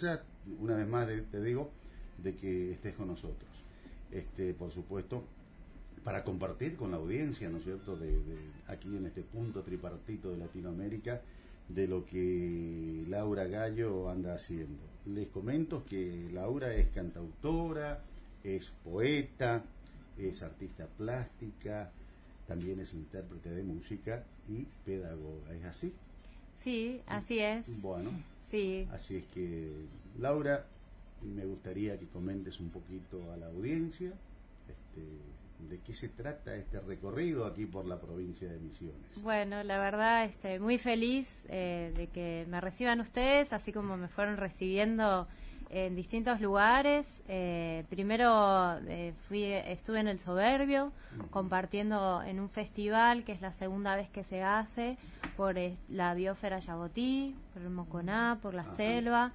una vez más te digo de que estés con nosotros. Por supuesto, para compartir con la audiencia, ¿no es cierto?, de aquí en este punto tripartito de Latinoamérica, de lo que Laura Gallo anda haciendo. Les comento que Laura es cantautora, es poeta, es artista plástica, también es intérprete de música y pedagoga. ¿Es así? Sí, así es. Bueno, sí. Así es que, Laura, me gustaría que comentes un poquito a la audiencia de qué se trata este recorrido aquí por la provincia de Misiones. Bueno, la verdad, muy feliz de que me reciban ustedes, así como me fueron recibiendo en distintos lugares. Primero estuve en el Soberbio, compartiendo en un festival que es la segunda vez que se hace por la biosfera Yabotí, por el Moconá, por la selva.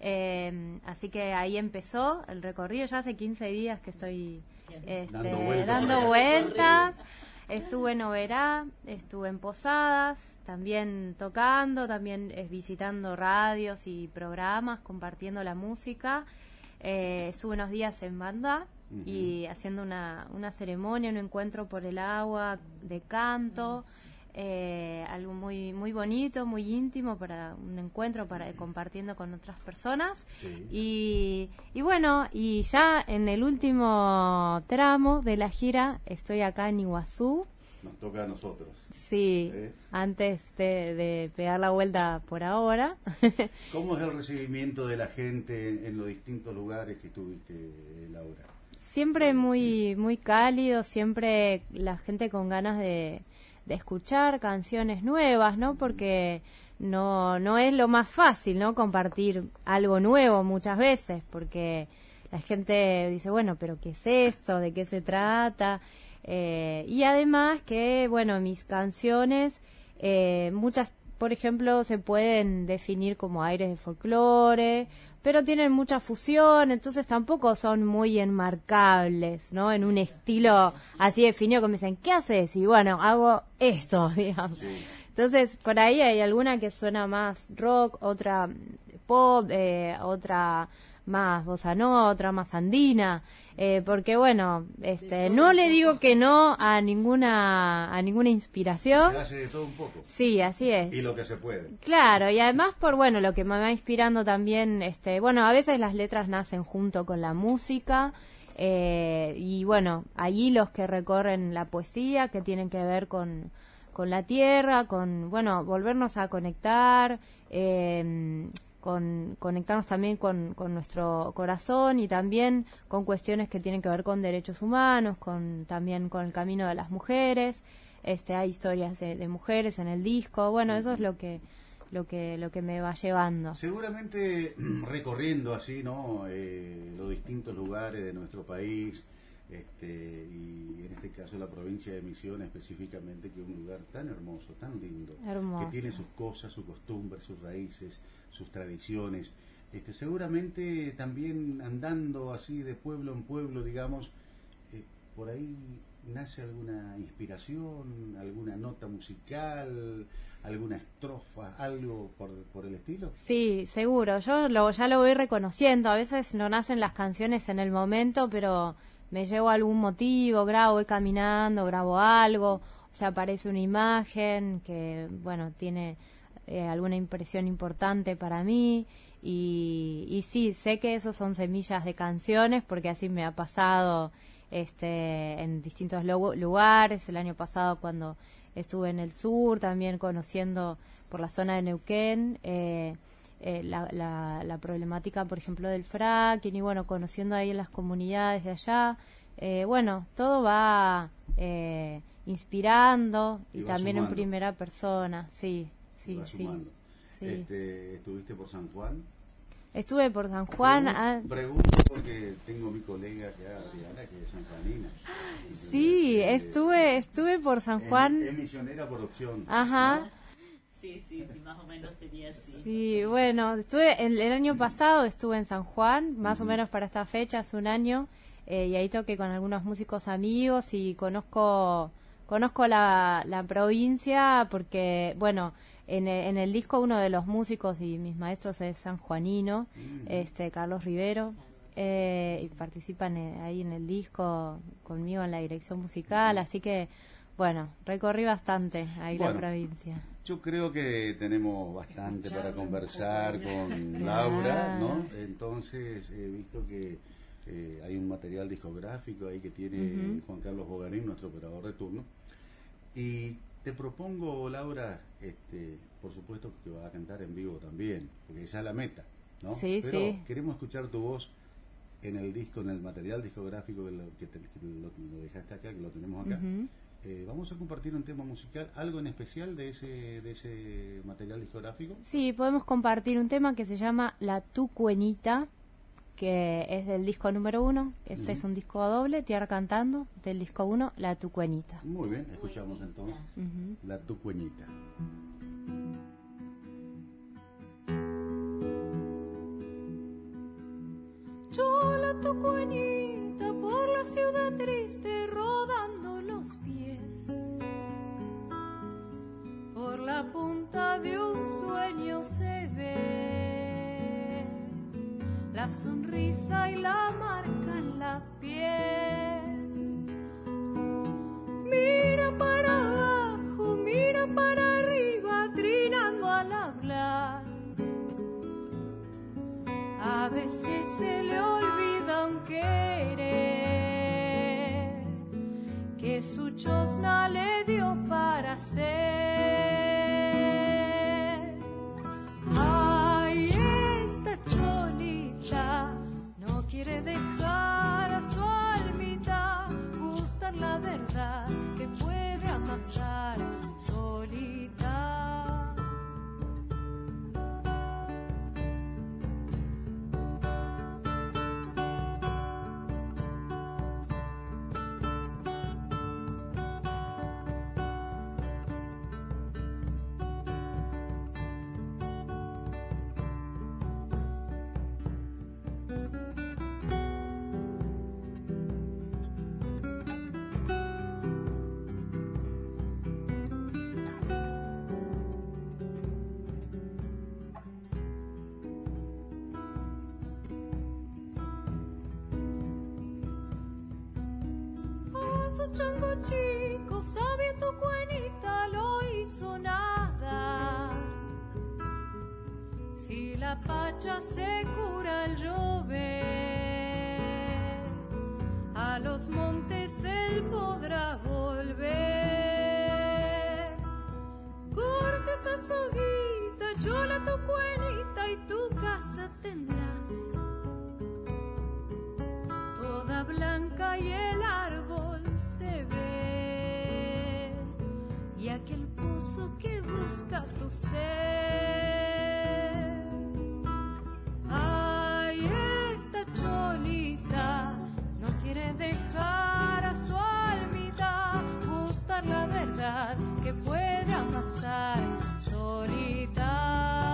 Así que ahí empezó el recorrido. Ya hace 15 días que estoy dando vueltas. Estuve en Oberá, estuve en Posadas, también tocando, también visitando radios y programas, compartiendo la música. Estuve unos días en Bandá y haciendo una ceremonia, un encuentro por el agua de canto. Algo muy muy bonito, muy íntimo, para un encuentro, para compartiendo con otras personas. Sí. Y bueno, y ya en el último tramo de la gira estoy acá en Iguazú. Nos toca a nosotros. Sí, antes de pegar la vuelta por ahora. ¿Cómo es el recibimiento de la gente en los distintos lugares que estuviste, Laura? Siempre muy muy cálido, siempre la gente con ganas de escuchar canciones nuevas, ¿no? Porque no es lo más fácil, ¿no? Compartir algo nuevo muchas veces, porque la gente dice, bueno, pero ¿qué es esto? ¿De qué se trata? Y además que, bueno, mis canciones, muchas, por ejemplo, se pueden definir como aires de folclore, pero tienen mucha fusión, entonces tampoco son muy enmarcables, ¿no? En un estilo así definido, que me dicen, ¿qué haces? Y bueno, hago esto, digamos. Sí. Entonces, por ahí hay alguna que suena más rock, otra pop, otra más bossa nova, otra más andina, porque bueno, no le digo que no a ninguna inspiración. Se hace de todo un poco. Sí, así es. Y lo que se puede. Claro, y además por lo que me va inspirando también, bueno, a veces las letras nacen junto con la música, y bueno, allí los que recorren la poesía, que tienen que ver con la tierra, con, bueno, volvernos a conectar, conectarnos también con nuestro corazón, y también con cuestiones que tienen que ver con derechos humanos, también con el camino de las mujeres. Hay historias de mujeres en el disco. Bueno, eso es lo que me va llevando. Seguramente recorriendo así, ¿no? Los distintos lugares de nuestro país, y en este caso la provincia de Misiones específicamente, que es un lugar tan hermoso, tan lindo, que tiene sus cosas, sus costumbres, sus raíces, sus tradiciones. Seguramente también andando así de pueblo en pueblo, digamos, por ahí nace alguna inspiración, alguna nota musical, alguna estrofa, algo por el estilo. Sí, seguro. Yo ya lo voy reconociendo. A veces no nacen las canciones en el momento, pero me llevo algún motivo, voy caminando, grabo algo, o sea, aparece una imagen que, bueno, tiene alguna impresión importante para mí, y sí, sé que esos son semillas de canciones, porque así me ha pasado en distintos lugares. El año pasado, cuando estuve en el sur, también conociendo por la zona de Neuquén, la problemática, por ejemplo, del fracking, y bueno, conociendo ahí en las comunidades de allá, bueno, todo va inspirando, y también sumando. En primera persona, sí. ¿Estuviste por San Juan? Estuve por San Juan. Pregunto porque tengo mi colega Adriana, que es sanjuanina. Sí, estuve por San Juan. Es misionera por opción. Ajá. ¿No? Sí, más o menos sería así. Sí, bueno, el año pasado estuve en San Juan, más o menos para esta fecha, hace un año, y ahí toqué con algunos músicos amigos, y conozco la provincia porque, bueno, En el disco uno de los músicos y mis maestros es sanjuanino, Carlos Rivero, y participan ahí en el disco conmigo en la dirección musical, así que bueno, recorrí bastante ahí la provincia. Yo creo que tenemos bastante para conversar con Laura, ¿no? Entonces he visto que hay un material discográfico ahí que tiene Juan Carlos Bogarín, nuestro operador de turno, y te propongo, Laura, por supuesto que vas a cantar en vivo también, porque esa es la meta, ¿no? Sí, pero sí. queremos escuchar tu voz en el disco, en el material discográfico que lo dejaste acá, que lo tenemos acá. Vamos a compartir un tema musical, algo en especial de ese material discográfico. Sí, podemos compartir un tema que se llama La Tucuenita, que es del disco número 1. Este es un disco doble, Tierra Cantando, del disco 1, La Tucuenita. Muy bien, escuchamos entonces La Tucuenita. Yo la tucuenita por la ciudad triste rodando los pies, por la punta de un sueño se ve la sonrisa y la marca en la piel. Mira para abajo, mira para arriba, trinando al hablar. A veces se le olvida un querer que su chosna le dio para ser. Ay, esta cholita no quiere dejar a su almita gustar la verdad que puede amasar solita. Chango chico, sabia tu cuenita lo hizo nada. Si la pacha se cura al llover, a los montes él podrá volver. Corta esa soguita, chola tu cuenita y tu casa tendrás, toda blanca y el árbol se ve, y aquel pozo que busca tu ser. Ay, esta cholita no quiere dejar a su almita gustar la verdad que puede amasar solita.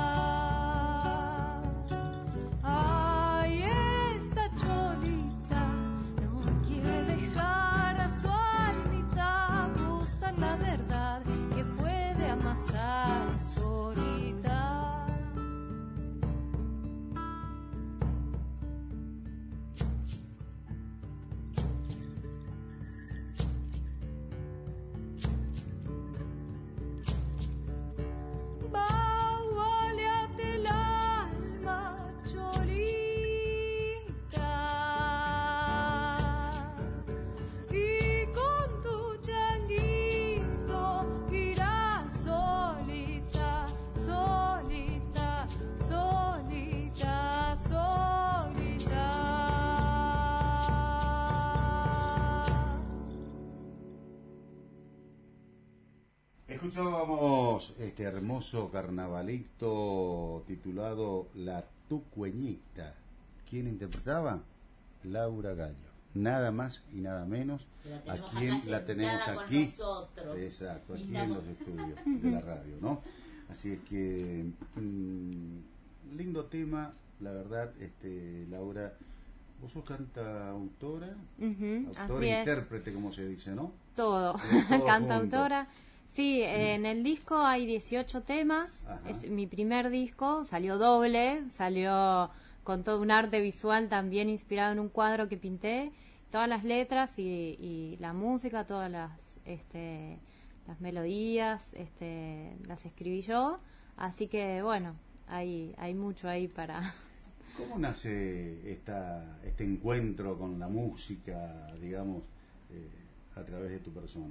Ay, esta cholita no quiere dejar a su almita gustar la verdad que puede amasar solita. Baualeate el alma, cholita, y con tu changuito irás solita, solita, solita, solita. Escuchábamos este hermoso carnavalito titulado La Tucueñita. ¿Quién interpretaba? Laura Gallo. Nada más y nada menos. ¿A quién la tenemos aquí? Exacto, aquí en los estudios de la radio, ¿no? Así es que lindo tema, la verdad, Laura. Vos sos cantautora, autora así e es. intérprete, como se dice, ¿no? Todo, Todo cantautora. Sí, en el disco hay 18 temas. Ajá. Es mi primer disco, salió doble, salió con todo un arte visual también inspirado en un cuadro que pinté. Todas las letras y la música, todas las melodías, las escribí yo. Así que bueno, hay mucho ahí para... ¿Cómo nace este encuentro con la música, digamos, a través de tu persona?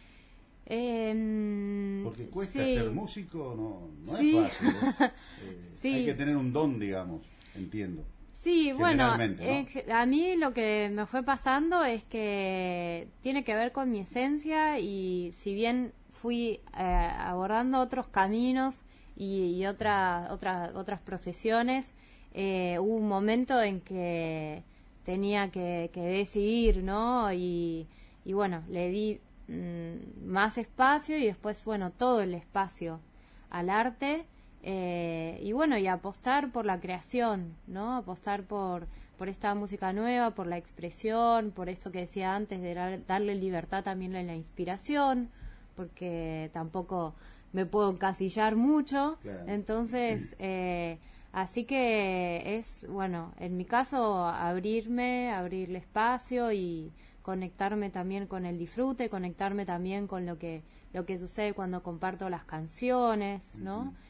Porque cuesta sí. ser músico, no Sí. es fácil, ¿eh? Sí. Hay que tener un don, digamos, entiendo. Sí, bueno, Generalmente, ¿no? a mí lo que me fue pasando es que tiene que ver con mi esencia, y si bien fui abordando otros caminos y otras profesiones, hubo un momento en que tenía que decidir, ¿no? Y bueno, le di más espacio, y después, bueno, todo el espacio al arte. Y bueno, y apostar por la creación, ¿no? Apostar por esta música nueva, por la expresión, por esto que decía antes de darle libertad también en la inspiración, porque tampoco me puedo encasillar mucho. Claro. Entonces, así que es, bueno, en mi caso, abrirle espacio y conectarme también con el disfrute, conectarme también con lo que sucede cuando comparto las canciones, ¿no? Uh-huh.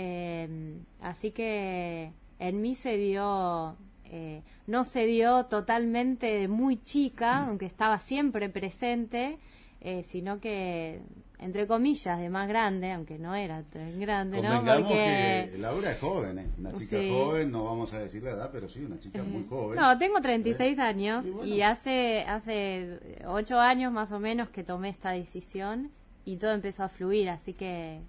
Así que en mí se dio, no se dio totalmente de muy chica, aunque estaba siempre presente, sino que, entre comillas, de más grande, aunque no era tan grande, ¿no? Convengamos Porque que Laura es joven, una chica sí. joven, no vamos a decir la edad, pero sí, una chica muy joven. No, tengo 36 años, Y bueno. y hace 8 años más o menos que tomé esta decisión, y todo empezó a fluir, así que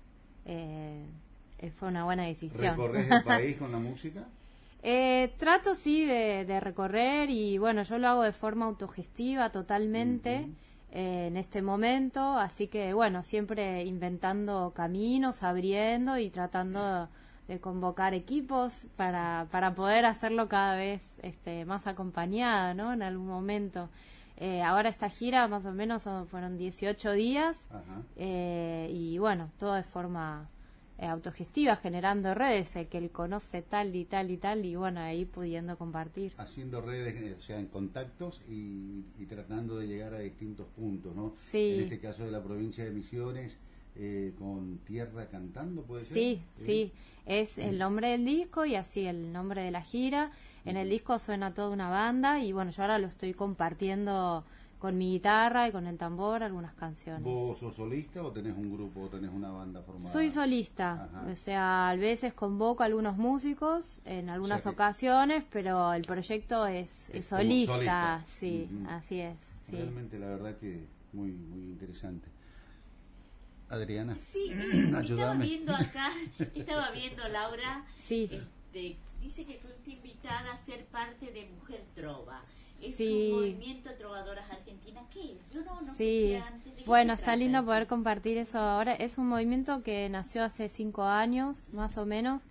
fue una buena decisión. ¿Recorres el país con la música? Trato, sí, de recorrer, y bueno, yo lo hago de forma autogestiva totalmente. Uh-huh. En este momento, así que bueno, siempre inventando caminos, abriendo y tratando de convocar equipos para poder hacerlo cada vez más acompañada, ¿no? En algún momento. Ahora esta gira más o menos fueron 18 días. Ajá. Y bueno, todo de forma autogestiva, generando redes, que él conoce tal y tal y tal, y bueno, ahí pudiendo compartir. Haciendo redes, o sea, en contactos y tratando de llegar a distintos puntos, ¿no? Sí. En este caso de la provincia de Misiones, con Tierra Cantando, ¿puede ser? Sí, es el nombre del disco y así el nombre de la gira. En el disco suena toda una banda, y bueno, yo ahora lo estoy compartiendo con mi guitarra y con el tambor, algunas canciones. ¿Vos sos solista o tenés un grupo o tenés una banda formada? Soy solista. Ajá. O sea, a veces convoco a algunos músicos en algunas O sea que- ocasiones, pero el proyecto es como solista. solista. Sí, Ujú. así es. Sí. Realmente, la verdad que muy interesante. Adriana, Sí, estaba ayúdame. viendo acá, estaba viendo, Laura, Sí. dice que fuiste invitada a ser parte de Mujer Trova. Es Sí. un movimiento de trovadoras argentinas. ¿Qué es? Yo no Sí, escuché antes. ¿De qué bueno, se está trata lindo eso? poder compartir eso ahora. Es un movimiento que nació hace 5 años, más o menos.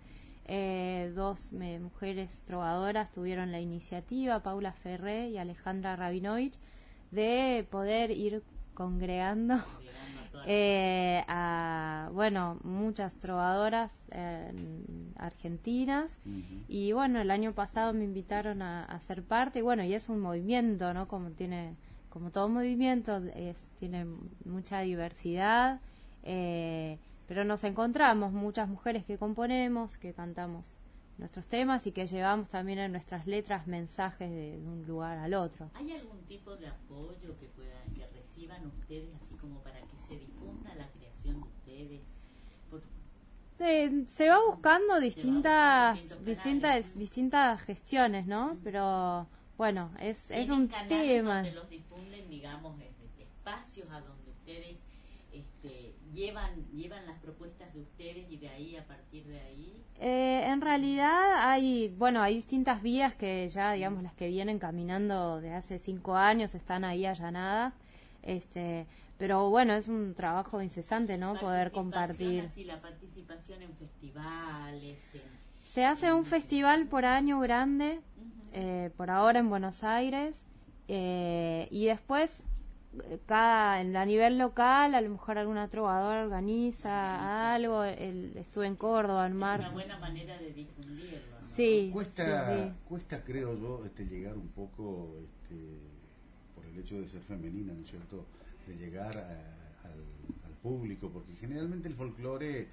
Dos mujeres trovadoras tuvieron la iniciativa, Paula Ferré y Alejandra Rabinovich, de poder ir congregando a, bueno, muchas trovadoras argentinas. Ujú. Y bueno, el año pasado me invitaron a ser parte, y bueno, y es un movimiento, ¿no? Como todo movimiento, tiene mucha diversidad, pero nos encontramos muchas mujeres que componemos, que cantamos nuestros temas y que llevamos también en nuestras letras mensajes de un lugar al otro. ¿Hay algún tipo de apoyo que reciban ustedes, así como para que se difunda la creación de ustedes? Se va buscando distintas gestiones, ¿no? Ujú. Pero bueno, es ¿Tienen un canales tema. donde los difunden, digamos, espacios a donde ustedes llevan las propuestas de ustedes, y de ahí, a partir de ahí? En realidad hay distintas vías que ya, digamos, las que vienen caminando de hace 5 años están ahí allanadas, pero bueno, es un trabajo incesante, ¿no? Poder compartir. Así, la participación en festivales. Se hace un festival por año grande, Ujú. por ahora en Buenos Aires, y después a nivel local, a lo mejor alguna trovadora organiza algo. Estuve en Córdoba en marzo. Es una buena manera de difundirlo, ¿no? Sí, Cuesta, creo yo, llegar un poco, por el hecho de ser femenina, ¿no es cierto?, de llegar al público, porque generalmente el folclore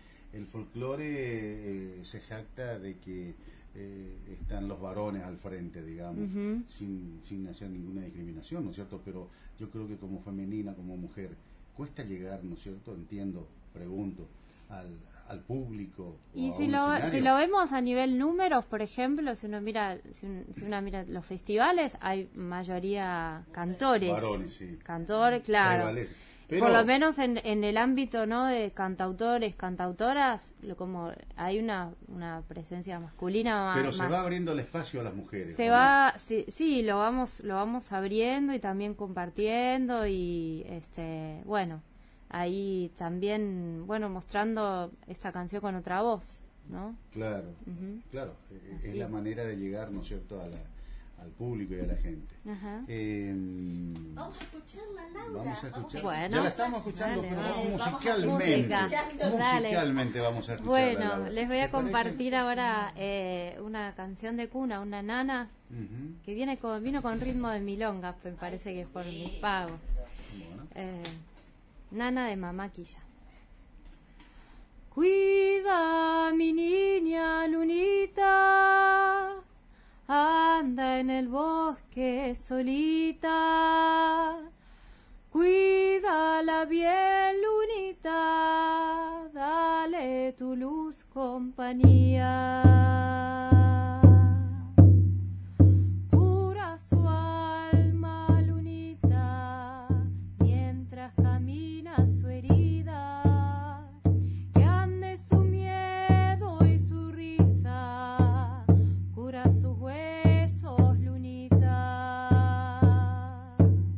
se jacta de que están los varones al frente, digamos, sin hacer ninguna discriminación, ¿no es cierto? Pero yo creo que como femenina, como mujer, cuesta llegar, ¿no es cierto? Entiendo, pregunto, al público. Y si lo vemos a nivel números, por ejemplo, si uno mira los festivales, hay mayoría cantores. Varones, sí. Cantores, claro. Prevalece. Pero, por lo menos en el ámbito, ¿no?, de cantautores, cantautoras, como hay una presencia masculina más. Pero se va abriendo el espacio a las mujeres. Sí, lo vamos abriendo y también compartiendo y bueno, ahí también, bueno, mostrando esta canción con otra voz, ¿no? Claro, claro, es la manera de llegar, ¿no es cierto?, al público y a la gente. Vamos a escucharla, Laura. Vamos a escuchar. Bueno, ya la estamos escuchando, dale, pero dale. musicalmente vamos a escucharla. Bueno, Laura. les voy a ¿Te compartir parece? ahora una canción de cuna, una nana que vino con ritmo de milonga, me parece que es por mis pagos. Bueno. Nana de Mamá Quilla. Cuida mi niña Lunita, anda en el bosque solita, cuídala bien Lunita, dale tu luz compañía. Cura su alma Lunita, mientras camina su herida, que ande su miedo y su risa, cura sus huesos Lunita.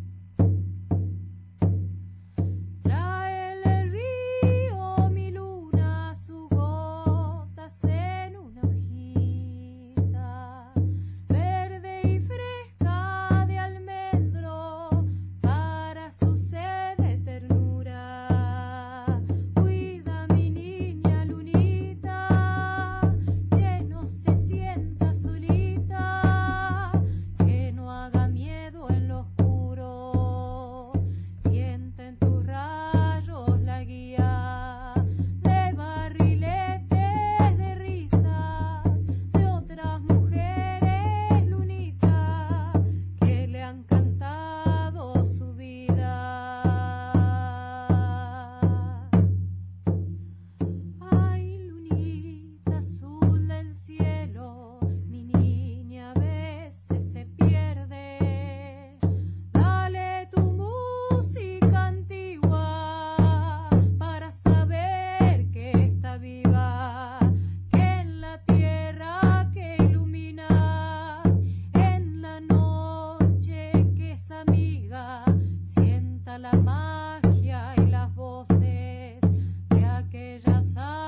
Tráele el río mi luna, sus gotas en una hojita, verde y fresca de almendro, para su sed de ternura. Cuida mi niña Lunita, que no se sienta solita, que no haga miedo en lo oscuro. Siente en tus rayos la guía de barriletes de risas de otras mujeres Lunita, que le han cantado su vida. Ay, Lunita azul del cielo, mi niña a veces se pierde. Dale tu música antigua para saber que está viva, que en la tierra que iluminas, en la noche que es amiga, sienta la magia y las voces de aquella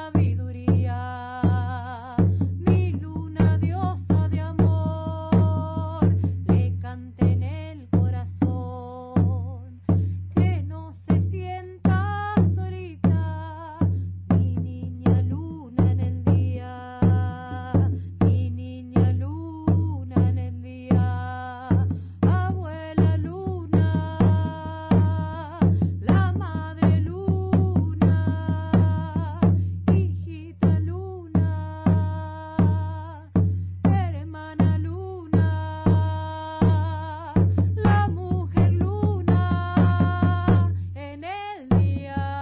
sabiduría. Mi luna diosa de amor, le cante en el corazón, que no se sienta solita, mi niña luna en el día, mi niña luna en el día. Abuela luna, la madre luna, hijita luna, hermana luna, la mujer luna en el día.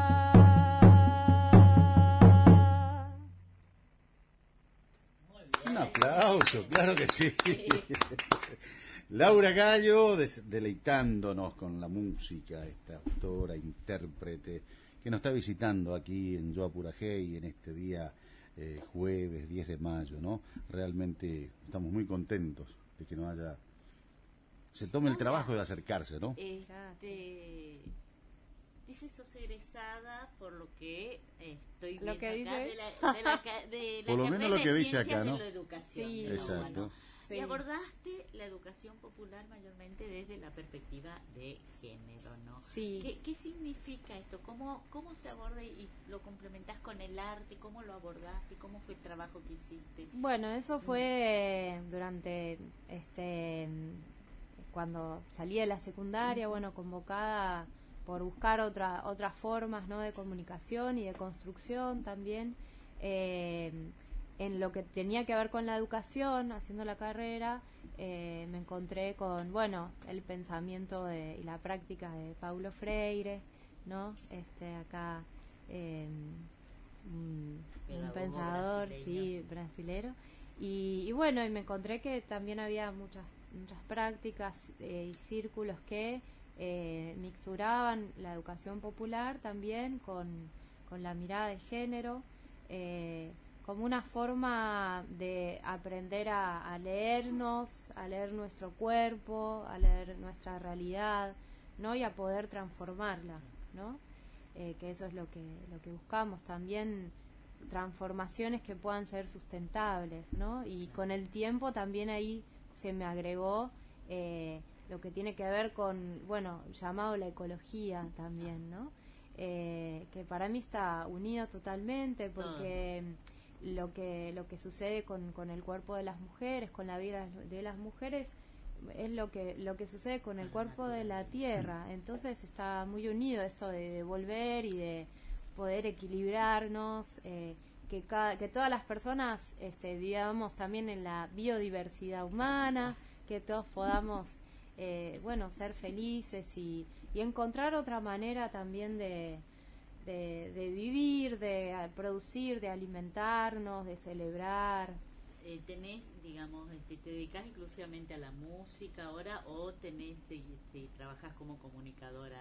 Muy bien. Un aplauso, claro que sí. Laura Gallo deleitándonos con la música, esta autora, intérprete, que nos está visitando aquí en Yo Apurajey en este día jueves 10 de mayo, ¿no? Realmente estamos muy contentos de que se tome el trabajo de acercarse, ¿no? Dice sos egresada por lo que estoy Lo viendo que acá dice. de la Por lo menos carrera lo que de dice Ciencias acá, ¿no? de la Educación. Sí. Pero Exacto. bueno, Sí. Y abordaste la educación popular mayormente desde la perspectiva de género, ¿no? Sí. ¿Qué significa esto? ¿Cómo se aborda y lo complementás con el arte? ¿Cómo lo abordaste? ¿Cómo fue el trabajo que hiciste? Bueno, eso fue durante cuando salí de la secundaria, bueno, convocada por buscar otras formas, ¿no?, de comunicación y de construcción también. En lo que tenía que ver con la educación, haciendo la carrera, me encontré con, bueno, el pensamiento y la práctica de Paulo Freire, ¿no? Acá un pensador, sí, brasilero. Y bueno, y me encontré que también había muchas prácticas y círculos que mixturaban la educación popular también con la mirada de género, como una forma de aprender a leernos, a leer nuestro cuerpo, a leer nuestra realidad, ¿no? Y a poder transformarla, ¿no? Que eso es lo que buscamos también, transformaciones que puedan ser sustentables, ¿no? Y con el tiempo también ahí se me agregó lo que tiene que ver con, bueno, llamado la ecología también, ¿no? Que para mí está unido totalmente, porque lo que sucede con el cuerpo de las mujeres, con la vida de las mujeres, es lo que sucede con el cuerpo de la tierra. Entonces está muy unido esto de volver y de poder equilibrarnos, que todas las personas vivamos también en la biodiversidad humana, que todos podamos bueno, ser felices y encontrar otra manera también de vivir, de producir, de alimentarnos, de celebrar. ¿Tenés, digamos, te dedicas exclusivamente a la música ahora o trabajas como comunicadora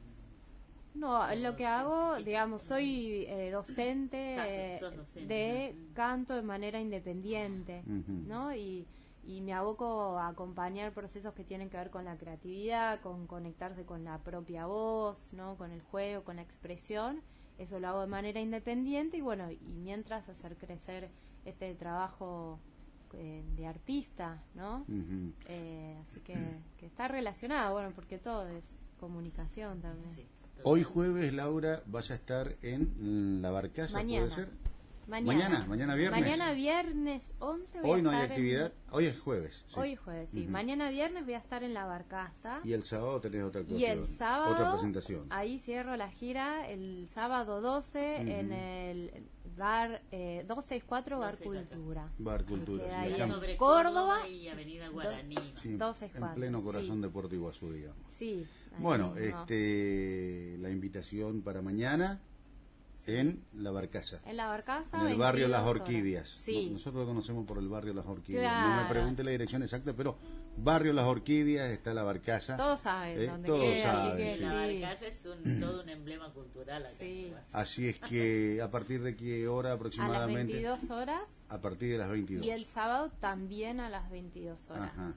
No, lo que hago, digamos, soy docente, sos docente, de ¿no? canto de manera independiente, ¿no? Y me aboco a acompañar procesos que tienen que ver con la creatividad, con conectarse con la propia voz, ¿no? Con el juego, con la expresión. Eso lo hago de manera independiente y bueno, y mientras hacer crecer este trabajo de artista, ¿no? Así que está relacionado, bueno, porque todo es comunicación también. Sí. Hoy jueves, Laura, vas a estar en La Barcaza, Mañana. ¿puede ser? Mañana viernes. Mañana viernes 11 Hoy no hay actividad, hoy es jueves. Sí. Hoy es jueves, sí. Mañana viernes voy a estar en La Barcaza. Y el sábado tenés otra actuación. Y el sábado, otra presentación. Ahí cierro la gira, el sábado 12 en el bar 264 Bar Cultura. Bar Cultura, Que sí, ahí acá en Sobre Córdoba y Avenida Guaraní. sí, 264, en pleno corazón sí. de Puerto Iguazú, digamos. Sí. ahí Bueno, mismo. La invitación para mañana en La Barcaza. En La Barcaza, En el barrio 22 Las horas. Orquídeas. Sí. Nosotros lo conocemos por el barrio Las Orquídeas. Claro. No me pregunte la dirección exacta, pero barrio Las Orquídeas está La Barcaza. Todos saben dónde todos queda, saben, así que sí. La sí. Barcaza es todo un emblema cultural acá. Sí. Así es que a partir de qué hora A las aproximadamente. 22 horas. A partir de las 22. Y el sábado también a las 22 horas. Ajá.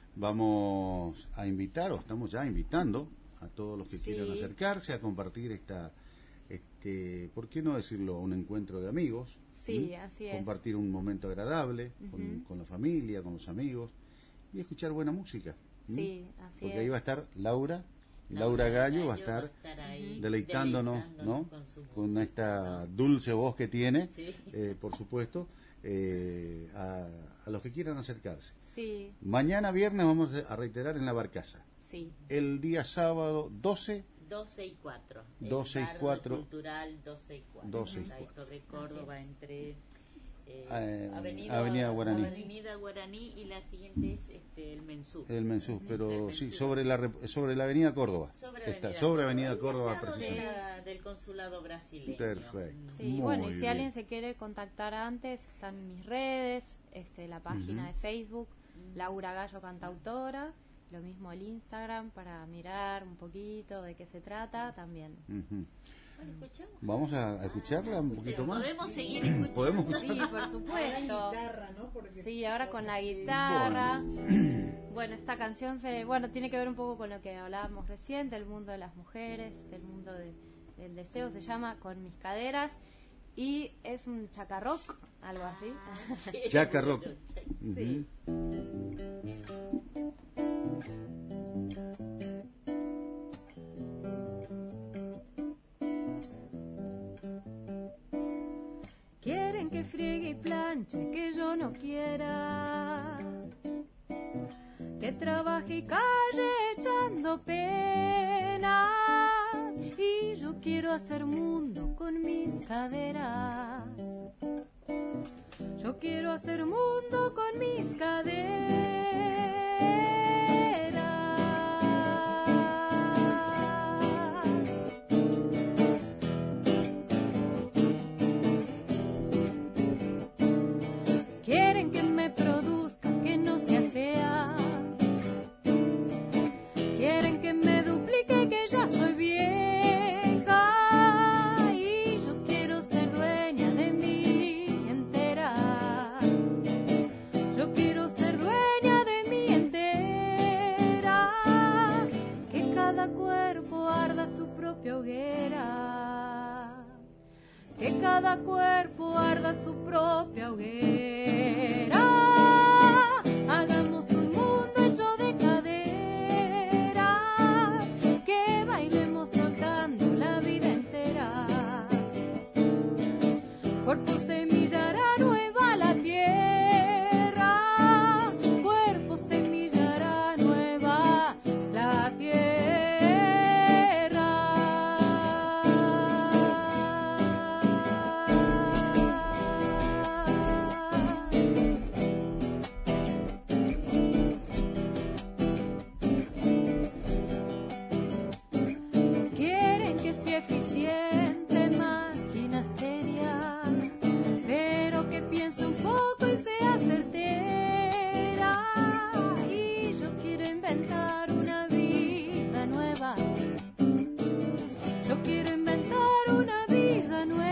Vamos a invitar, o estamos ya invitando a todos los que Sí. quieran acercarse a compartir ¿por qué no decirlo? Un encuentro de amigos. Sí, ¿m? así es. Compartir un momento agradable con la familia, con los amigos y escuchar buena música. ¿m? Sí, así Porque es. ahí va a estar Laura Gallo va a estar ahí deleitándonos, ¿no? con su Con música. esta dulce voz que tiene, Sí. por supuesto, a los que quieran acercarse. Sí, Mañana viernes vamos a reiterar en La Barcaza. sí. El día sábado 12, 12 y 4. 12 y El barrio 4. Cultural 12 y 4. 12 y Ahí 4. sobre Córdoba, entre Avenida Guaraní. Avenida Guaraní y la siguiente es el Mensú. El Mensú, pero El sí, Mensú. sobre la Avenida Córdoba. Sobre Avenida Córdoba, al lado de precisamente. del consulado brasileño. Perfecto. Sí, Muy bueno, y si bien. alguien se quiere contactar antes, están mis redes, la página de Facebook, Laura Gallo Cantautora, lo mismo el Instagram para mirar un poquito de qué se trata también. Ujú. Bueno, escuchamos. Vamos a escucharla un poquito más. ¿Podemos seguir escuchando? ¿Podemos escuchar? Sí, por supuesto. ¿no? Porque Sí, ahora con la guitarra. Bueno, esta canción tiene que ver un poco con lo que hablábamos recién, del mundo de las mujeres, del mundo del deseo, se llama Con mis caderas. y es un chacarrock, algo así. Chacarrock. Sí. Quieren que friegue y planche, que yo no quiera, que trabaje y calle echando penas, y yo quiero hacer mundo con mis caderas. Yo quiero hacer mundo con mis caderas. Quieren que me produzca, que no sea fea. Quieren que me duplique, que ya soy vieja. Y yo quiero ser dueña de mí entera. Yo quiero ser dueña de mí entera. Que cada cuerpo arda su propia hoguera. Que cada cuerpo arda su propia hoguera. Hagamos un mundo hecho de caderas, que bailemos soltando la vida entera. Cuerpo semillará nueva la tierra, cuerpo semillará nueva la tierra. Quieren que sea eficiente, máquina seria, pero que piense un poco y sea certera. Y yo quiero inventar una vida nueva. Yo quiero inventar una vida nueva.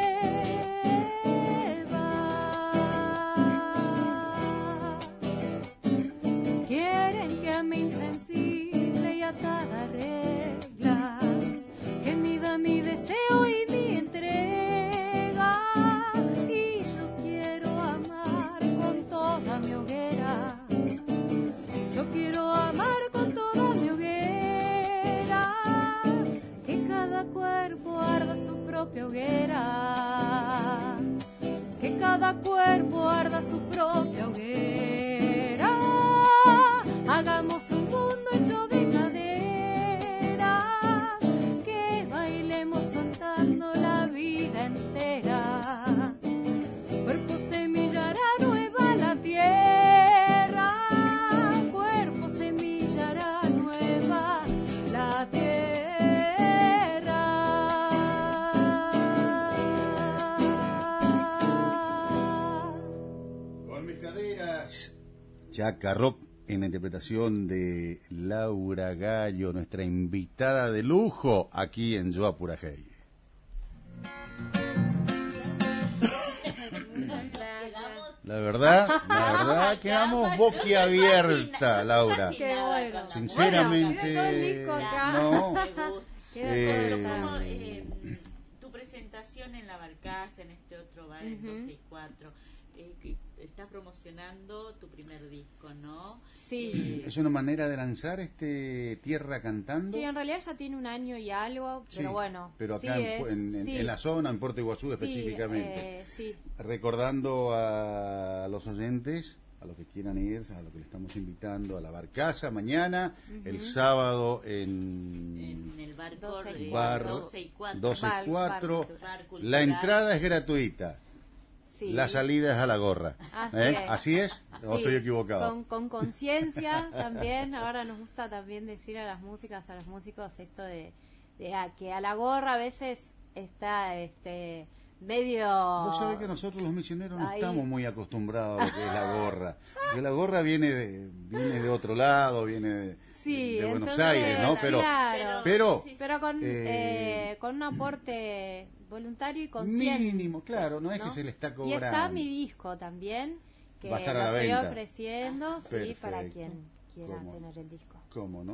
Quieren que ame insensible y atada a reglas, que mida mi deseo y mi entrega. Y yo quiero amar con toda mi hoguera. Yo quiero amar con toda mi hoguera. Que cada cuerpo arda su propia hoguera. Que cada cuerpo arda su propia hoguera. Hagamos un mundo hecho de caderas, que bailemos soltando la vida entera. Cuerpo semillará nueva la tierra, cuerpo semillará nueva la tierra. Con mis caderas. Chacarrock en la interpretación de Laura Gallo, nuestra invitada de lujo aquí en Yo Apurajey. La verdad, quedamos boquiabierta, Laura. Qué bueno. Sinceramente, Bueno, quedó el disco acá. no. ¿Cómo, tu presentación en la Barcaza, en este otro bar, en 264, que estás promocionando tu primer disco, ¿no? Sí. Es una manera de lanzar Tierra Cantando. Sí, en realidad ya tiene un año y algo, pero Sí, bueno. pero acá sí en la zona, en Puerto Iguazú específicamente. Sí. Recordando a los oyentes, a los que quieran ir, a los que le estamos invitando a la Barcaza mañana, el sábado En el bar 12 y 12 y 4. 12 y 4. Bar cultural. La entrada es gratuita. Sí. La salida es a la gorra. Así es. ¿Así es? ¿O Sí, estoy equivocado? Con conciencia también. Ahora nos gusta también decir a las músicas, a los músicos, esto de que a la gorra a veces está medio... Vos sabés que nosotros los misioneros no Ahí. estamos muy acostumbrados a lo que es la gorra. Porque la gorra viene de otro lado, viene de Buenos entonces, Aires, ¿no? Pero Pero con un aporte voluntario y consciente. mínimo, claro, no es que se le está cobrando. Y está mi disco también, que Va a estar lo a la estoy venta. ofreciendo, sí, para Perfecto. quien quiera ¿Cómo? tener el disco. ¿Cómo no?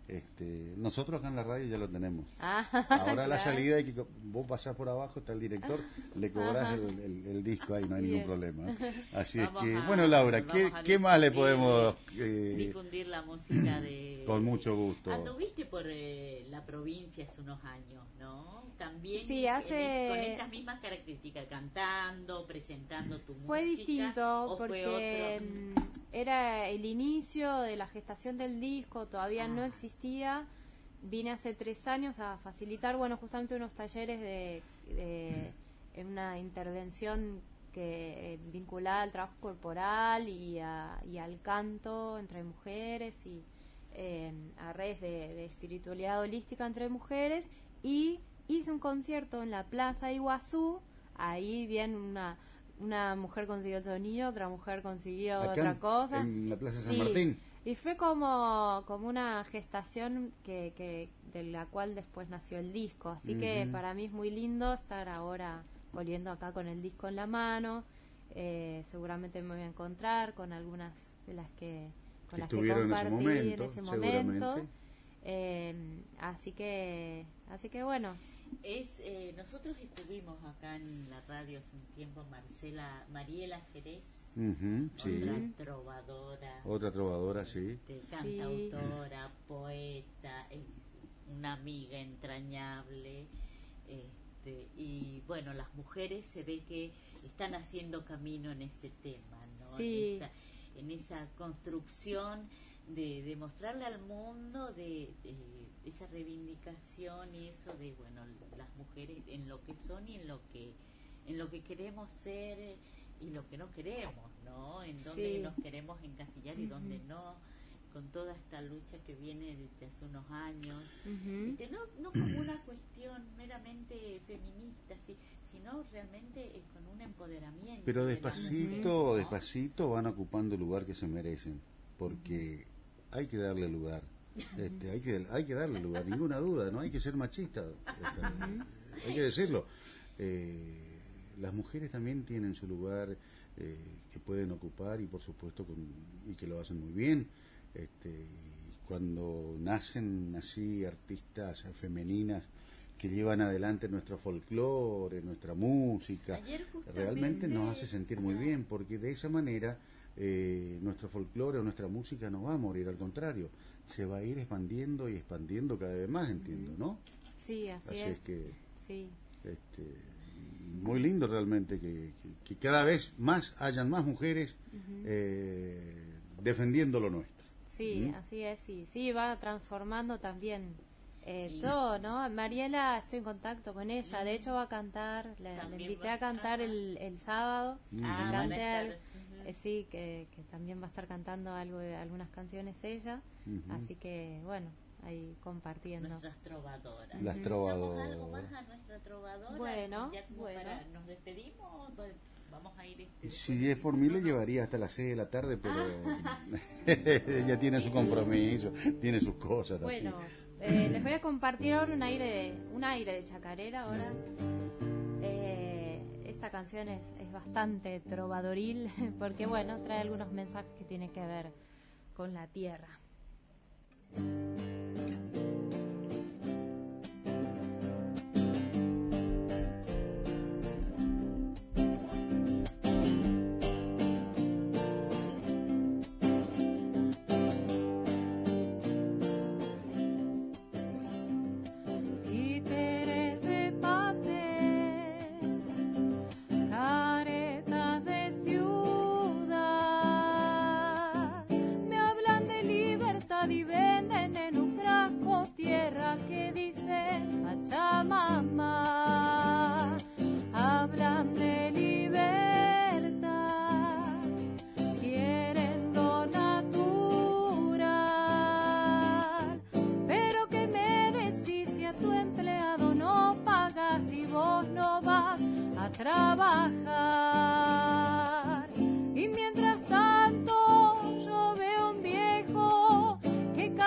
Nosotros acá en la radio ya lo tenemos. Ahora La claro. salida hay que vos pasás por abajo, está el director, le cobrás el disco ahí, no hay ningún problema. Así es que, bueno, Laura, ¿qué más le podemos difundir la música de... Con mucho gusto. Anduviste por la provincia hace unos años, ¿no? También Sí, con estas mismas características, cantando, presentando tu Fue música. distinto ¿o fue porque otro? era el inicio de la gestación del disco, todavía no existía. Vine hace 3 años a facilitar, bueno, justamente unos talleres de una intervención que vinculada al trabajo corporal y al canto entre mujeres y a redes de espiritualidad holística entre mujeres, y hice un concierto en la Plaza Iguazú. Ahí bien una mujer consiguió el sonido, otra mujer consiguió Acá otra cosa. en la Plaza San Sí. Martín. Y fue como una gestación que de la cual después nació el disco. Así que para mí es muy lindo estar ahora volviendo acá con el disco en la mano. Seguramente me voy a encontrar con algunas de las que con las que estuvieron compartí en ese momento. seguramente. Así que bueno. Nosotros estuvimos acá en la radio hace un tiempo, Mariela Jerez, Sí. otra trovadora, sí. cantautora, poeta, una amiga entrañable, y bueno, las mujeres se ve que están haciendo camino en ese tema, ¿no? Sí. En esa construcción de demostrarle al mundo de esa reivindicación y eso de, bueno, las mujeres en lo que son y en lo que queremos ser y lo que no queremos, ¿no? En dónde nos queremos encasillar y dónde no, con toda esta lucha que viene desde hace unos años, no como una cuestión meramente feminista, sino realmente es con un empoderamiento. Pero de la mujer, ¿no? despacito van ocupando el lugar que se merecen, porque hay que darle lugar. Hay que darle lugar, ninguna duda, no hay que ser machista, hay que decirlo. Las mujeres también tienen su lugar que pueden ocupar y por supuesto y que lo hacen muy bien. Y cuando nacen así artistas femeninas que llevan adelante nuestro folclore, nuestra música, realmente nos hace sentir muy bien, porque de esa manera nuestro folclore o nuestra música no va a morir, al contrario, se va a ir expandiendo y expandiendo cada vez más, entiendo, ¿no? Sí, así es que sí. Muy lindo realmente que cada vez más hayan más mujeres defendiendo lo nuestro. Sí, así es, sí, va transformando también todo, ¿no? Mariela, estoy en contacto con ella, de hecho va a cantar, la invité a cantar el sábado, canté algo, sí, que también va a estar cantando algunas canciones ella, así que bueno, ahí compartiendo. Nuestras trovadoras. Las trovadoras. ¿Algo más a nuestra trovadora? Bueno, ya como para, ¿nos despedimos? Vamos a ir si es por mí le llevaría hasta las 6 de la tarde, pero ella tiene su compromiso, tiene sus cosas también. Bueno, les voy a compartir ahora un aire de chacarera ahora. Esta canción es bastante trovadoril porque bueno, trae algunos mensajes que tienen que ver con la tierra. Títeres de papel, caretas de ciudad, me hablan de libertad y venden en un frasco tierra que dice Pachamama. Hablan de libertad, quieren lo natural, pero que me decís si a tu empleado no pagas y vos no vas a trabajar. Y mientras tanto yo veo un viejo que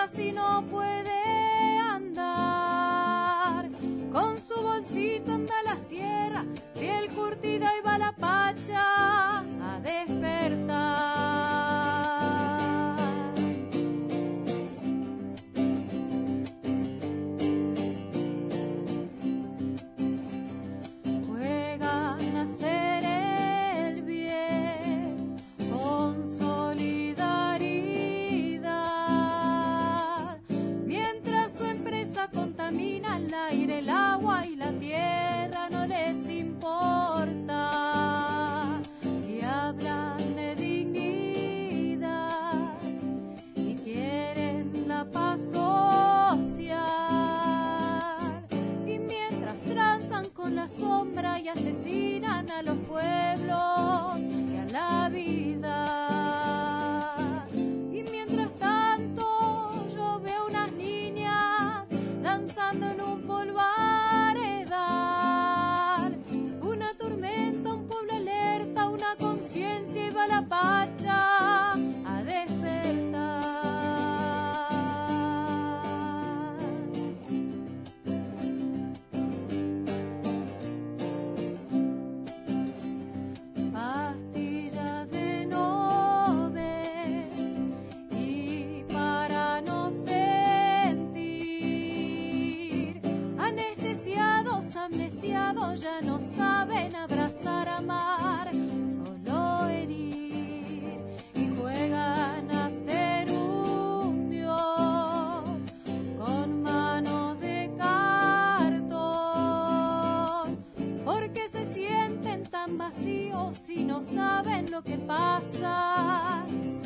lo que pasa en su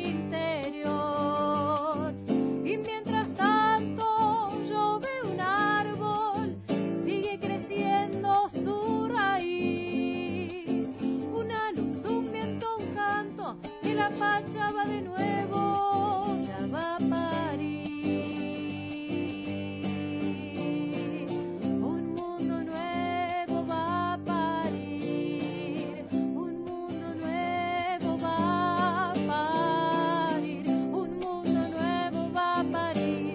interior. Y mientras tanto yo veo un árbol, sigue creciendo su raíz. Una luz, un viento, un canto, que la pacha va de nuevo, ya va a parir. Un mundo nuevo va a parir, un mundo nuevo va a parir, un mundo nuevo va a parir.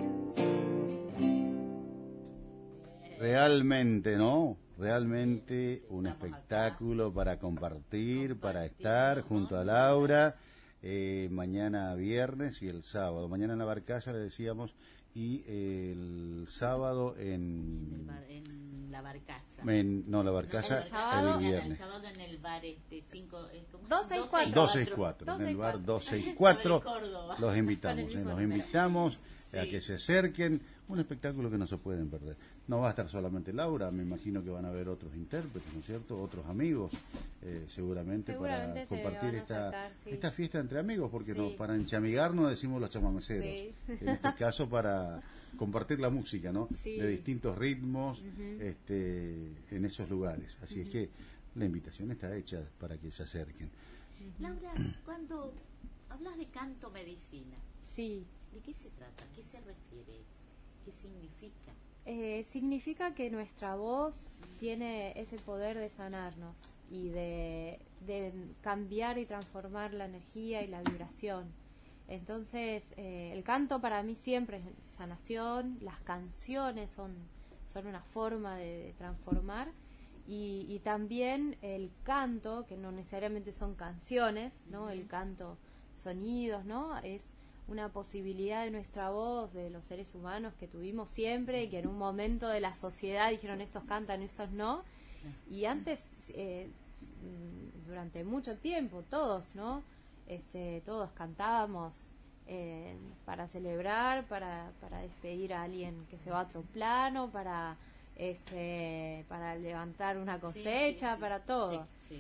Realmente, ¿no? Realmente un espectáculo para compartir, para estar junto a Laura, mañana viernes y el sábado. Mañana en la Barcaza, le decíamos, y el sábado En la Barcaza. no, la Barcaza El sábado, el viernes. El sábado en el bar 264. 264, en el bar 264. Sobre Córdoba. Los invitamos, Con el mismo los número. invitamos a Sí. que se acerquen. Un espectáculo que no se pueden perder. No va a estar solamente Laura, me imagino que van a haber otros intérpretes, ¿no es cierto? Otros amigos, seguramente Seguramente para se compartir van a acercar, sí. esta fiesta entre amigos, porque Sí. no, para enchamigarnos decimos los chamameceros. Sí. En este caso para compartir la música, ¿no? Sí. De distintos ritmos, Ujú. en esos lugares. Así es que la invitación está hecha para que se acerquen. Laura, cuando hablas de canto medicina, Sí. ¿de qué se trata? ¿Qué se refiere? ¿Qué significa? Significa que nuestra voz tiene ese poder de sanarnos y de cambiar y transformar la energía y la vibración. Entonces, el canto para mí siempre es sanación, las canciones son una forma de transformar y también el canto, que no necesariamente son canciones, ¿no? El canto, sonidos, ¿no? Es una posibilidad de nuestra voz, de los seres humanos que tuvimos siempre y que en un momento de la sociedad dijeron estos cantan, estos no. Y antes, durante mucho tiempo, todos, ¿no? Todos cantábamos para celebrar, para despedir a alguien que se va a otro plano, para levantar una cosecha, Sí. para todo. Sí.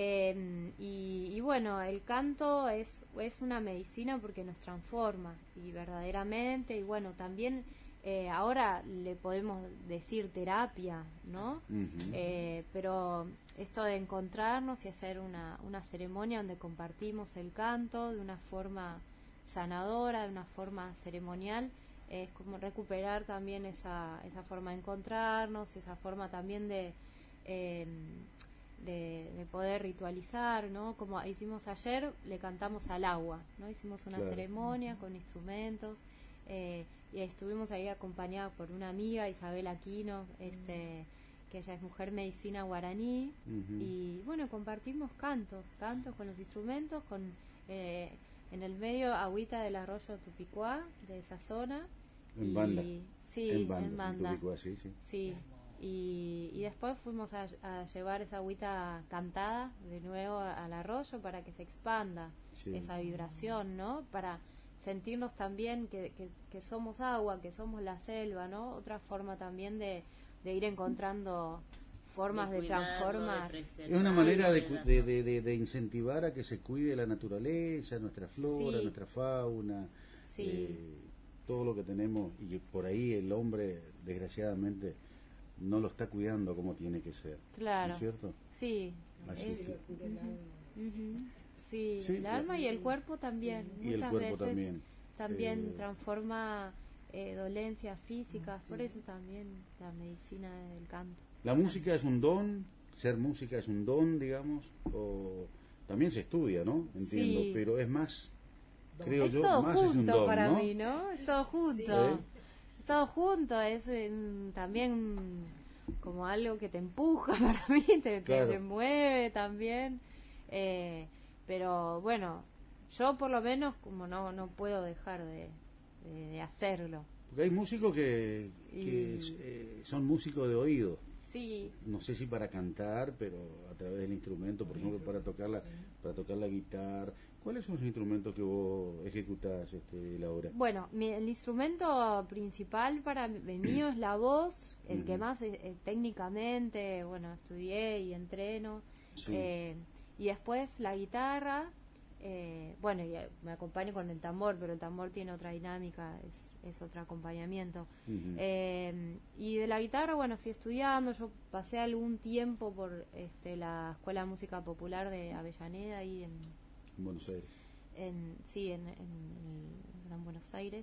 Y bueno, el canto es una medicina porque nos transforma y verdaderamente, y bueno, también ahora le podemos decir terapia, ¿no? Ujú. Pero esto de encontrarnos y hacer una ceremonia donde compartimos el canto de una forma sanadora, de una forma ceremonial, es como recuperar también esa forma de encontrarnos, esa forma también de poder ritualizar, ¿no? Como hicimos ayer, le cantamos al agua, ¿no? Hicimos una Claro. ceremonia con instrumentos y estuvimos ahí acompañados por una amiga, Isabel Aquino, que ella es mujer medicina guaraní, Ujú. y bueno, compartimos cantos con los instrumentos, en el medio agüita del arroyo Tupicuá, de esa zona. En banda. Sí, en banda. en banda. Tupicuá, sí, sí. Sí, y después fuimos a llevar esa agüita cantada de nuevo al arroyo para que se expanda Sí. esa vibración, ¿no? Para sentirnos también que somos agua, que somos la selva, ¿no? Otra forma también de ir encontrando formas de cuidarlo, transformar. Es una manera de, cuidarlo. de incentivar a que se cuide la naturaleza, nuestra flora, Sí. nuestra fauna, Sí. todo lo que tenemos, y que por ahí el hombre, desgraciadamente, no lo está cuidando como tiene que ser. Claro. ¿No es cierto? Sí, Así es- es. ujú. Sí, Sí, el alma y el cuerpo también. Y el Muchas cuerpo veces también. transforma dolencias físicas, por eso también la medicina del canto. La música es un don, ser música es un don, digamos, o también se estudia, ¿no? Entiendo, Sí. pero es más, creo Es yo, todo más es un junto don, para ¿no? mí, ¿no? Es todo junto. Sí. Es todo junto, es también como algo que te empuja para mí, Claro. te mueve también. Pero bueno, yo por lo menos como no puedo dejar de hacerlo. Porque hay músicos que Y- son músicos de oído. Sí, No sé si para cantar, pero a través del instrumento, por ejemplo, para tocar la guitarra. ¿Cuáles son los instrumentos que vos ejecutás, Laura? bueno, el instrumento principal para el mío es la voz, el Ujú. que más técnicamente, bueno, estudié y entreno. Sí. y después la guitarra, bueno, y me acompaño con el tambor, pero el tambor tiene otra dinámica, es otro acompañamiento. Y de la guitarra, bueno, fui estudiando, yo pasé algún tiempo por la Escuela de Música Popular de Avellaneda, ahí en Buenos Aires. Sí, en el Gran Buenos Aires,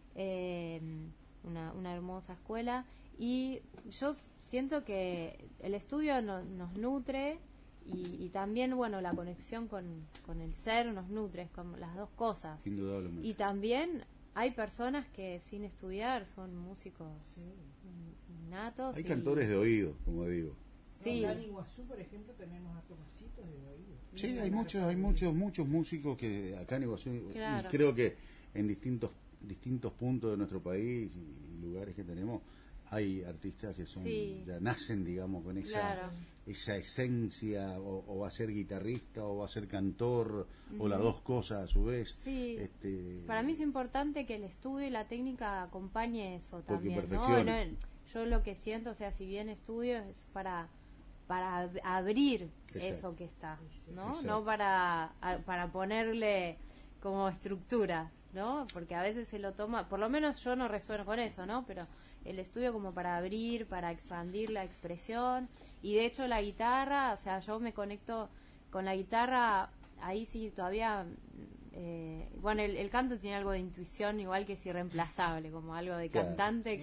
una hermosa escuela, y yo siento que el estudio nos nutre, y también, bueno, la conexión con el ser nos nutre, con las dos cosas. Indudablemente. Y también hay personas que sin estudiar son músicos natos. Hay cantores de oído, como digo. Sí. Acá en Iguazú, por ejemplo, tenemos a Tomasitos de oído. Sí, hay muchos músicos que acá en Iguazú, Claro. y creo que en distintos puntos de nuestro país y lugares que tenemos, hay artistas que son ya nacen, digamos, con esa esencia, o va a ser guitarrista, o va a ser cantor, o las dos cosas a su vez. Sí. Para mí es importante que el estudio y la técnica acompañe eso también, ¿no? perfeccione. Yo lo que siento, o sea, si bien estudio es para abrir eso que está, ¿no? Exacto. No para ponerle como estructuras, ¿no? Porque a veces se lo toma, por lo menos yo no resueno con eso, ¿no? Pero el estudio como para abrir, para expandir la expresión, y de hecho la guitarra, o sea, yo me conecto con la guitarra, ahí sí todavía, bueno, el canto tiene algo de intuición, igual que es irreemplazable, como algo de cantante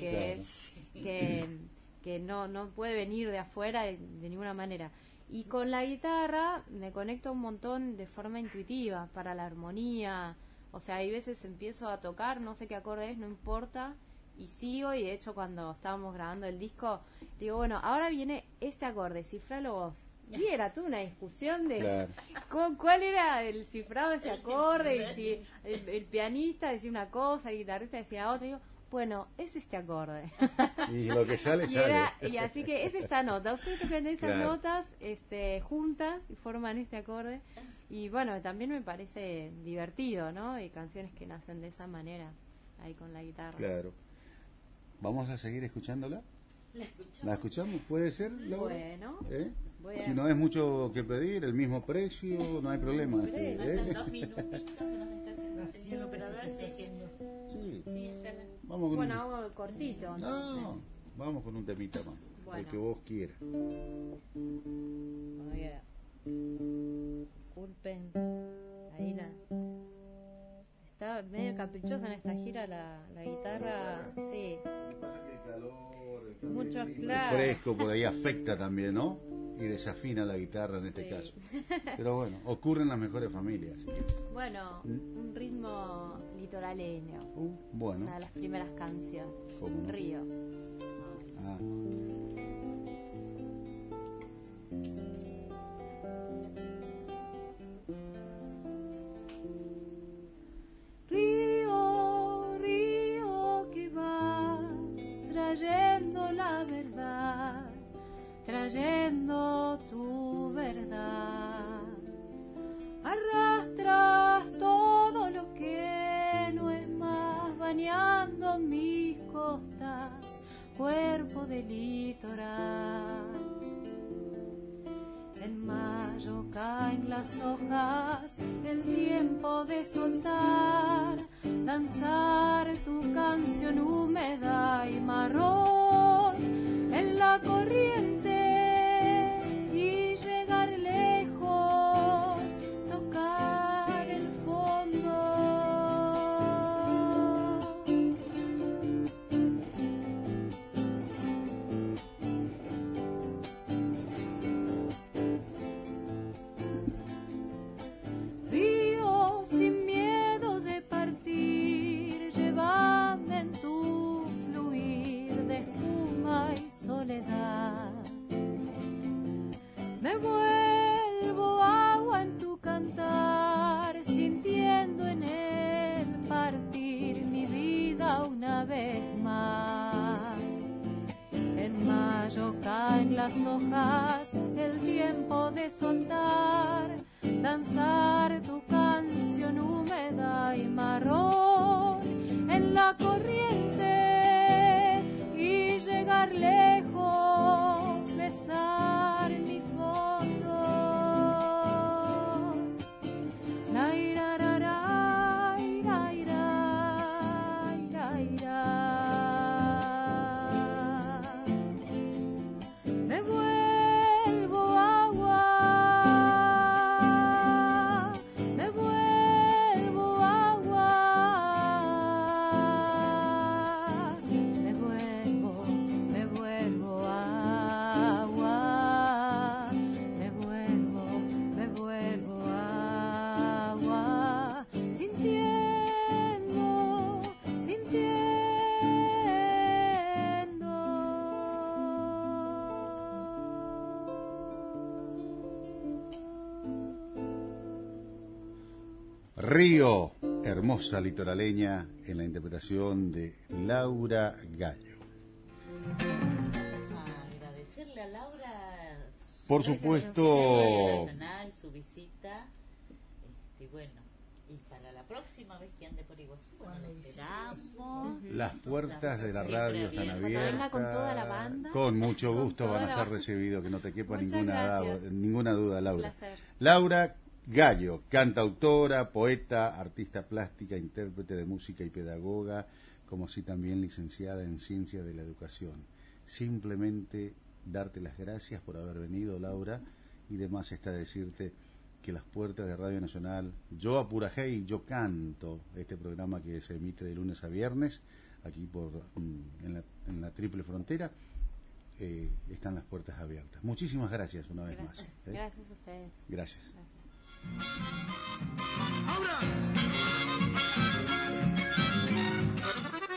que no puede venir de afuera de ninguna manera. Y con la guitarra me conecto un montón de forma intuitiva, para la armonía, o sea, hay veces empiezo a tocar, no sé qué acorde es, no importa, y sigo, y de hecho cuando estábamos grabando el disco, digo, bueno, ahora viene este acorde, cifralo vos. Y era toda una discusión de cuál era el cifrado de ese acorde, y si el pianista decía una cosa, el guitarrista decía otra, y digo, bueno, es este acorde. Y lo que sale, y sale. Y así que es esta nota. Ustedes tocan estas notas juntas y forman este acorde. Y bueno, también me parece divertido, ¿no? Hay canciones que nacen de esa manera, ahí con la guitarra. Claro. ¿Vamos a seguir escuchándola? ¿La escuchamos? ¿Puede ser, Laura? Bueno. Si no es mucho que pedir, el mismo precio, no hay problema. Son 2 minutitos que nos está haciendo el operador. Sí. Está la... Vamos con Bueno, hago cortito. No, vamos con un temita más. Bueno. El que vos quieras. Disculpen. Ahí está medio caprichosa en esta gira la guitarra, sí. Mucho, claro. El fresco por ahí afecta también, ¿no? Y desafina la guitarra en este caso. Pero bueno, ocurre en las mejores familias. ¿Sí? Bueno, un ritmo litoraleño. Bueno. Una de las primeras canciones. ¿Cómo no? Río. Ah. Río, río que vas trayendo la verdad, trayendo tu verdad. Arrastras todo lo que no es más, bañando mis costas, cuerpo de litoral. En mayo caen las hojas, el tiempo de soltar, danzar tu canción húmeda y marrón en la corriente y llegar lejos, tocar el fondo. Río sin miedo de partir, llévame en tu fluir de espuma y soledad. Me vuelvo agua en tu cantar, sintiendo en el partir mi vida una vez más. En mayo caen las hojas, el tiempo de soltar, danzar tu canción húmeda y marrón en la corriente y llegar lejos, besar mi fondo. Río, hermosa litoraleña, en la interpretación de Laura Gallo. Agradecerle a Laura Por su supuesto. nacional, su visita. Bueno, y para la próxima vez que ande por Iguazú, bueno, lo esperamos. Las puertas de la Siempre radio están abiertas. Cuando abiertas. venga con toda la banda. Con mucho Con gusto toda van a la ser banda. recibidos, que no te quepa Muchas gracias. ninguna duda, Un Laura. placer. Laura Gallo, cantautora, poeta, artista plástica, intérprete de música y pedagoga, como así también licenciada en Ciencia de la Educación. Simplemente darte las gracias por haber venido, Laura, y demás está decirte que las puertas de Radio Nacional, Yo Apurajey, Yo Canto, este programa que se emite de lunes a viernes, aquí en la Triple Frontera, están las puertas abiertas. Muchísimas gracias una vez más. Gracias a ustedes. Gracias. Gracias. ¡Ahora!